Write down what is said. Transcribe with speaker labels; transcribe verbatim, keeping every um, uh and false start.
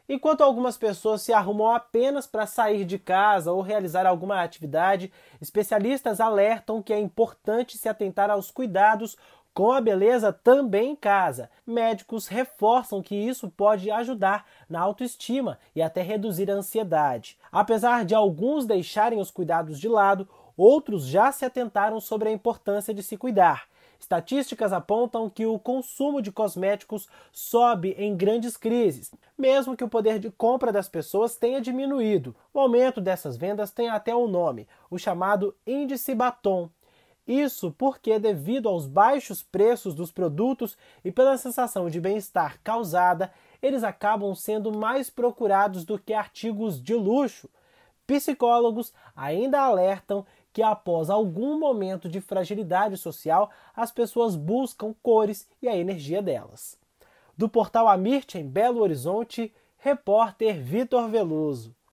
Speaker 1: Enquanto algumas pessoas se arrumam apenas para sair de casa ou realizar alguma atividade, especialistas alertam que é importante se atentar aos cuidados com a beleza também em casa. Médicos reforçam que isso pode ajudar na autoestima e até reduzir a ansiedade. Apesar de alguns deixarem os cuidados de lado, outros já se atentaram sobre a importância de se cuidar. Estatísticas apontam que o consumo de cosméticos sobe em grandes crises, mesmo que o poder de compra das pessoas tenha diminuído. O aumento dessas vendas tem até um nome, o chamado índice Batom. Isso porque, devido aos baixos preços dos produtos e pela sensação de bem-estar causada, eles acabam sendo mais procurados do que artigos de luxo. Psicólogos ainda alertam que após algum momento de fragilidade social, as pessoas buscam cores e a energia delas. Do portal Amirte, em Belo Horizonte, repórter Vitor Veloso.